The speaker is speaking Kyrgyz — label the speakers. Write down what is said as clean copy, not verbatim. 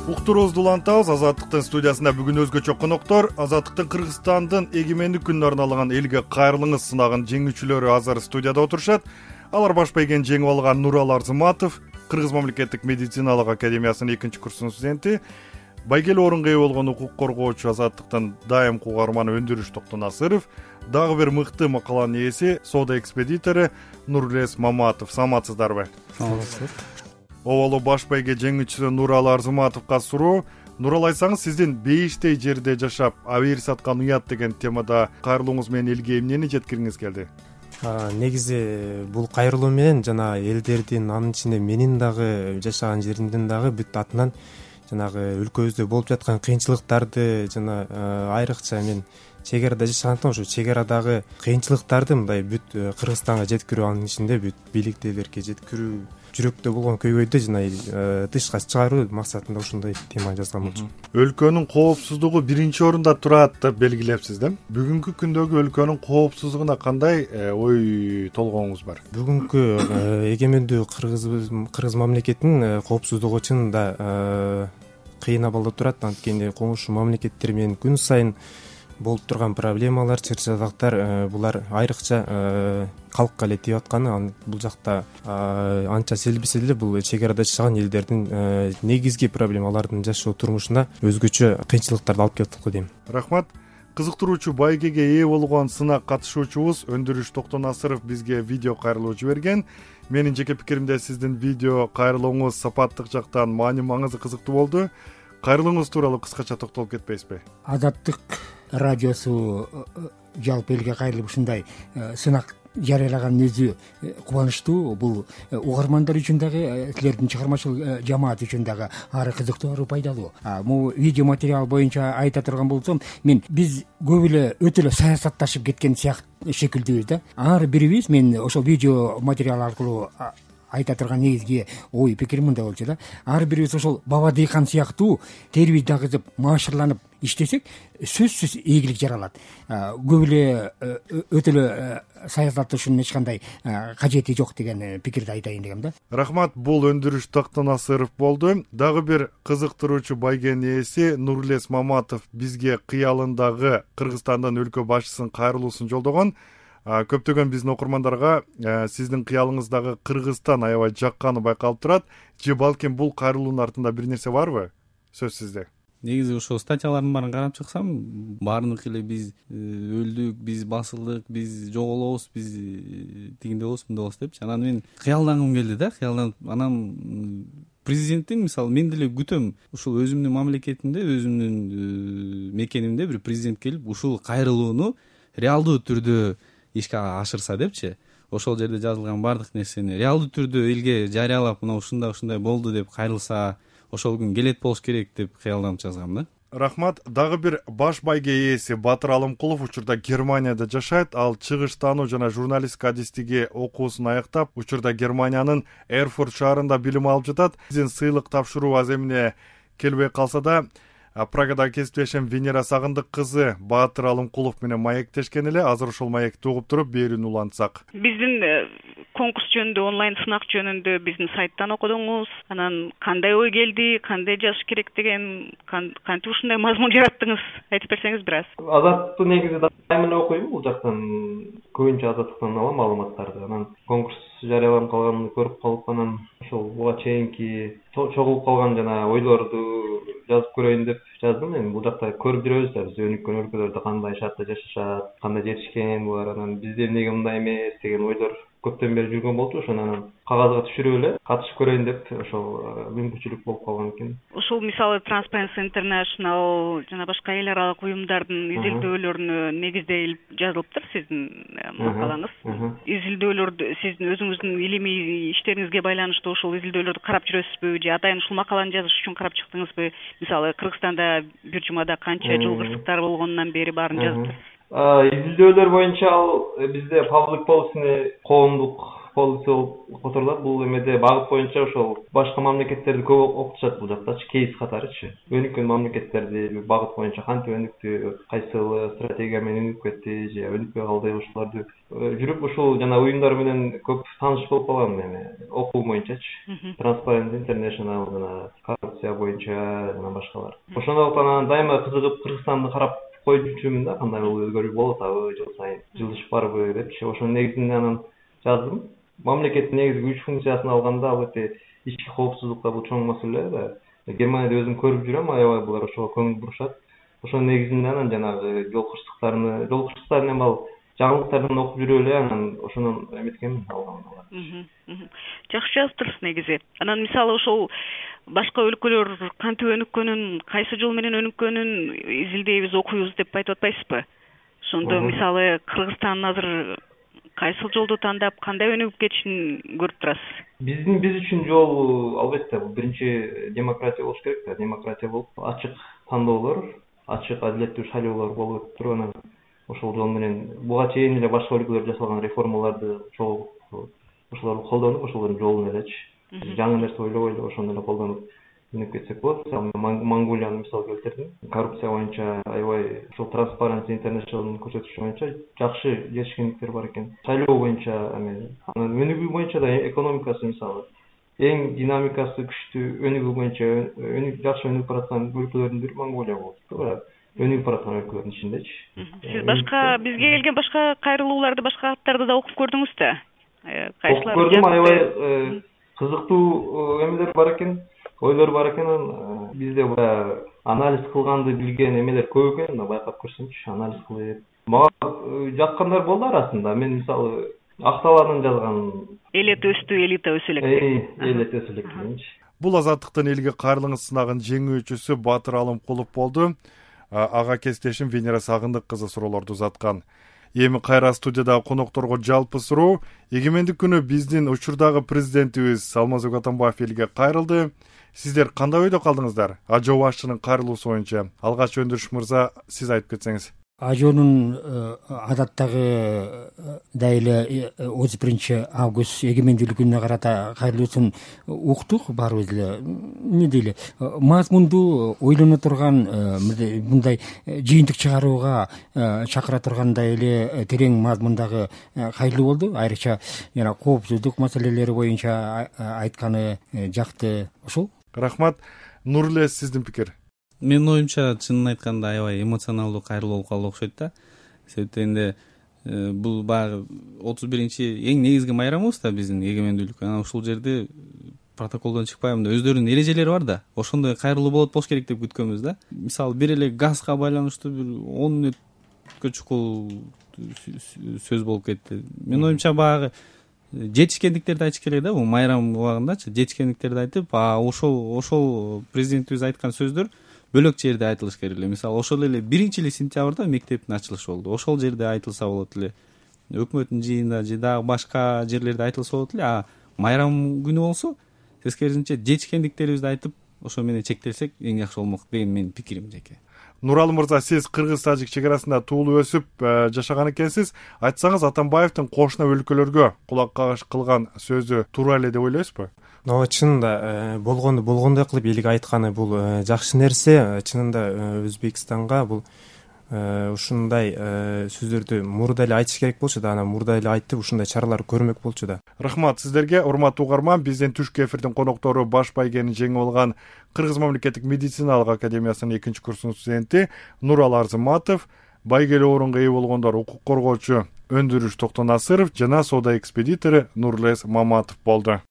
Speaker 1: Уктуруубузду улантабыз. Азаттыктын студиясында бүгүн өзгөчө коноктор. Азаттыктын Кыргызстандын эгемендик күнүнө арналган элге кайрылыңыз сынагын жеңүүчүлөрү азыр студияда отурушат. Алар баш байгени жеңип алган Нурал Арзыматов, Кыргыз мамлекеттик медициналык академиясынын 2-курсунун студенти, байгелүү орунга ээ болгон укук коргоочу Азаттыктын дайымкы угарманы Өндүрүш Токтонасыров, дагы бир мыкты макаланын ээси, соода экспедитору Нурлес Маматов. Саламатсыздарбы? Оболу баш байге жеңүүчүсү Нурал Арзыматовго суроо. Нурал, айтсаңыз, сиздин бейиштей жерде жашап, абийир саткан уят деген темада кайрылууңуз менен элге эмнени жеткиргиңиз келди?
Speaker 2: Негизи бул кайрылуу менен жана элдердин, анын ичинде менин дагы жашаган жеримдин дагы бүт атынан жанагы өлкөбүздө болуп жаткан кыйынчылыктарды жана айрыкча мен чек арада жашагандыктан ошо чек арадагы кыйынчылыктарды мындай бүт Кыргызстанга жеткирүү, анын ичинде бүт бийликтегилерге жеткирүү, жүрөктө болгон көйгөйдү жана тышка чыгаруу максатында ушундай тема жазган болчумун.
Speaker 1: Өлкөнүн коопсуздугу биринчи орунда турат деп белгилепсиз да? Бүгүнкү күндөгү өлкөнүн коопсуздугуна кандай ой толгооңуз бар?
Speaker 2: Бүгүнкү эгемендүү Кыргыз мамлекетинин коопсуздугу чынында кыйын абалда турат. Анткени коңшу мамлекеттер менен күн сайын болуп турган проблемалар, чыр-чатактар булар айрыкча калкка эле тийип атканы, бул жакта анча селбисе деле бул чек арада жашаган элдердин негизги проблемалардын жашоо турмушуна өзгөчө кыйынчылыктарды алып келип аткан дейм.
Speaker 1: Рахмат. Кызыктыруучу байгеге ээ болгон сынак катышуучубуз Өндүрүш Токтонасыров бизге видео кайрылуу жиберген. Менин жеке пикиримде сиздин видео кайрылууңуз сапаттык жактан маани маңызы кызыктуу болду. Кайрылууңуз тууралуу кыскача токтолуп кетпейсизби?
Speaker 3: Азаттык радиосу жалпы элге кайрылып ушундай сынак жарыялаган өзү кубанычтуу. Бул угармандар үчүн дагы, силердин чыгармачыл жамаат үчүн дагы ары кызыктуу, ары пайдалуу. Бул видео материал боюнча айта турган болсом, биз көп эле өтө эле саясатташып кеткен шекилдибиз да. Ар бирибиз, мен ошол видео материал аркылуу айта турган негизги ой пикирим мындай болчу да. Ар бирибиз ошол баба дыйкан сыяктуу терибиз дагызып, маашырланып иштесек, сөзсүз ийгилик жаралат. Көп эле өтө эле саясатташуунун эч кандай кажети жок деген пикирди айтайын дегем да.
Speaker 1: Рахмат. Бул Өндүрүш Токтонасыров болду. Дагы бир кызыктыруучу байгенин ээси Нурлес Маматов бизге кыялындагы Кыргызстандын өлкө башчысынын кайрылуусун жолдогон. Көптөгөн биздин окурмандарга сиздин кыялыңыздагы Кыргызстан аябай жакканы байкалып турат. Же балким бул кайрылуунун артында бир нерсе барбы? Сөз сизде.
Speaker 4: Негизи ошо статьялардын баарын карап чыксам, баарыныкы эле биз өлдүк, биз басылдык, биз жоголобуз, биз тигиндей болобуз, мындай болобуз депчи. Анан мен кыялдангым келди да, кыялданып, анан президенттин, мисалы, мен деле күтөм, ушул өзүмдүн мамлекетимде, өзүмдүн мекенимде бир президент келип, ушул кайрылууну реалдуу түрдө ишке ашырса депчи. Ошол жерде жазылган баардык нерсени реалдуу түрдө элге жарыялап, мына ушундай болду деп кайрылса, ошол күн келет болуш керек деп кыялданып жазгам да.
Speaker 1: Рахмат. Дагы бир баш байге ээси Батыр Алымкулов учурда Германияда жашайт. Ал чыгыштануу жана журналистика адистиги окуусун аяктап, учурда Германиянын Эрфурт шаарында билим алып жатат. Сиздин сыйлык тапшыруу аз эмне келбей калса да, Прагада кесиптешем Венера Сагындык кызы Батыр Алымкулов менен маектешкен эле. Азыр ошол маекти угуп туруп берүүнү улантсак.
Speaker 5: Биздин конкурс жөнүндө, онлайн сынак жөнүндө биздин сайттан окудуңуз. Анан кандай ой келди, кандай жазыш керек деген, кантип ушундай мазмун жараттыңыз? Айтып берсеңиз бир аз.
Speaker 6: Азаттыкты негизи дайыма эле окуйм. Бул жактан көбүнчө Азаттыктан алам маалыматтарды. Анан конкурс жарыяланып калганын көрүп калып, анан ошол буга чейинки чогулуп калган жана ойлорду жазып көрөйүн деп жаздым. Мен бул жакта көрүп жүрөбүз да, биз өнүккөн өлкөлөрдө кандай шартта жашашат, кандай жетишкен булар, анан бизде эмнеге мындай эмес деген ойлор көптөн бери жүргөн болчу. Ошону кагазга түшүрүп эле катышып көрөйүн деп ошол мүмкүнчүлүк болуп калган экен.
Speaker 5: Ошол мисалы Transparency International жана башка эл аралык уюмдардын изилдөөлөрүнө негизделип жазылыптыр сиздин макалаңыз. Изилдөөлөрдү сиздин өзүңүздүн илимий иштериңизге байланыштуу ошол изилдөөлөрдү карап жүрөсүзбү же атайын ушул макаланы жазыш үчүн карап чыктыңызбы? Мисалы Кыргызстанда бир жумада канча жыл кырсыктар болгонунан бери баарын жазыптыр.
Speaker 6: Изилдөөлөр боюнча ал бизде Public Policy коомдук полиция болуп которулат. Бул эмеде багыт боюнча ошол башка мамлекеттерди көп окутушат бул жактачы, кейс катарычы. Өнүккөн мамлекеттерди багыт боюнча кантип өнүктү, кайсыл стратегия менен өнүкүп кетти же өнүкпөй калды, ошолорду жүрүп ушул жана уюмдар менен көп тааныш болуп калгам эми окуу боюнчачы. Transparency International жана коррупция боюнча жана башкалар. Ошондуктан анан дайыма кызыгып Кыргызстанды карап койчумун да, кандай өзгөрүү болуп атабы, жыл сайын жылдышып барбы депчи. Ошонун негизинде анан жаздым. Мамлекеттин негизги күч функциясын алганда албетте ички коопсуздукта бул чоң маселе да. Германияда өзүм көрүп жүрөм, аябай булар ошого көңүл бурушат. Ошонун негизинде анан жанагы жол кырсыктарын эми ал жаңылыктардан окуп жүрүп эле анан ошондон эметкенмин, алгам.
Speaker 5: Жакшы жазыптырсыз негизи. Анан мисалы ошол башка өлкөлөр кантип өнүккөнүн, кайсы жол менен өнүккөнүн изилдейбиз, окуйбуз деп айтып атпайсызбы? Ошондо мисалы Кыргызстан азыр кайсыл жолду тандап, кандай өнүгүп кетишин көрүп турасыз? Биз
Speaker 6: үчүн жол албетте бул биринчи демократия болуш керек да. Демократия болуп, ачык тандоолор, ачык адилеттүү шайлоолор болуп туруп, анан ошол жол менен буга чейин эле башка өлкөлөр жасалган реформаларды ошолорду колдонуп, ошолордун жолун элечи. Жаңы нерсе ойлобой эле ошону эле колдонуп өнүгүп кетсек болот. Монголияны мисал келтирдим. Коррупция боюнча аябай ошол Transparency International'дын көрсөтүшү боюнча жакшы жетишкендиктер бар экен. Шайлоо боюнча эми анан өнүгүү боюнча да экономикасы мисалы эң динамикасы күчтүү өнүгүү боюнча жакшы өнүгүп бараткан өлкөлөрдүн бири Монголия болуп туруп, өнүгүп бараткан өлкөлөрдүн ичиндечи.
Speaker 5: Сиз башка бизге келген башка кайрылууларды, башка каттарды да окуп көрдүңүз да?
Speaker 6: Кайсылар көрдүм, аябай кызыктуу эмелер бар экен, ойлор бар экен. Бизде анализ кылганды билген эмелер көп экен, байкап көрсөмчү, анализ кылып. Мага жаккандар болду арасында. Мен мисалы Акталанын жазган
Speaker 5: элет өстү, элита өсө элек.
Speaker 6: Элет өсө элек дегенчи.
Speaker 1: Бул азаттыктын элге кайрылыңыз сынагын жеңүүчүсү Батыр Алымкулов болду. Ага кесиптешим Венера Сагындык кызы суроолорду узаткан. Эми кайра студияда конокторго жалпы суроо. Эгемендик күнү биздин учурдагы президентибиз Алмазбек Атамбаев элге кайрылды. Сиздер кандай ойдо калдыңыздар Ажо башчынын кайрылуусу боюнча? Алгач Өндүрүш мырза, сиз айтып кетсеңиз.
Speaker 3: Ажонун адаттагы да эле 31 август эгемендүүлүк күнүнө карата кайрылуусун уктук баарыбыз эле. Эмне дейли, мазмундуу ойлоно турган, мындай жыйынтык чыгарууга чакыра тургандай эле терең мазмундагы кайрылуу болду. Айрыкча жана коопсуздук маселелери боюнча айтканы жакты. Ошол.
Speaker 1: Рахмат. Нурле, сиздин пикир?
Speaker 4: Менин оюмча чынын айтканда аябай эмоционалдуу кайрылуу болуп калды окшойт да. Себептен бул баягы 31-чи эң негизги майрамыбыз да биздин эгемендүүлүк. Анан ушул жерде протоколдон чыкпай мындай өздөрүнүн эрежелери бар да. Ошондой кайрылуу болуш керек деп күткөнбүз да. Мисалы бир эле газга байланыштуу бир 10 мүнөткө чукул сөз болуп кетти. Менин оюмча баягы жетишкендиктерди айтыш керек да, бул майрам убагындачы жетишкендиктерди айтып, ошол президентибиз айткан сөздөр бөлөк жерде айтылыш керек эле. Мисалы ошол эле 1-сентябрда мектептин ачылышы болду. Ошол жерде айтылса болот эле. Өкмөттүн жыйынында же дагы башка жерлерде айтылса болот эле. А майрам күнү болсо, тескерисинче жетишкендиктерибизди айтып, ошо менен чектелсек эң жакшы болмок деген менин пикирим жеке.
Speaker 1: Нуралы мырза, сиз кыргыз-тажик чек арасында туулуп өсүп жашаган экенсиз. Айтсаңыз, Атамбаевдин кошуна өлкөлөргө кулак кагыш кылган сөзү туура эле деп ойлойсузбу?
Speaker 2: Ооба, чынында болгондой кылып элге айтканы бул жакшы нерсе. Чынында Өзбекстанга бул ушундай сөздөрдү мурда эле айтыш керек болчу да, анан мурда эле айтып ушундай чаралар көрмөк болчу да. Рахмат
Speaker 1: сиздерге, урматтуу угарман. Биздин түшкү эфирдин коноктору баш байгени жеңип алган Кыргыз мамлекеттик медициналык академиясынын 2-курсунун студенти Нурал Арзыматов, байгелүү орунга ээ болгондор укук коргоочу Өндүрүш Токтонасыров жана соода экспедитору Нурлес Маматов болду.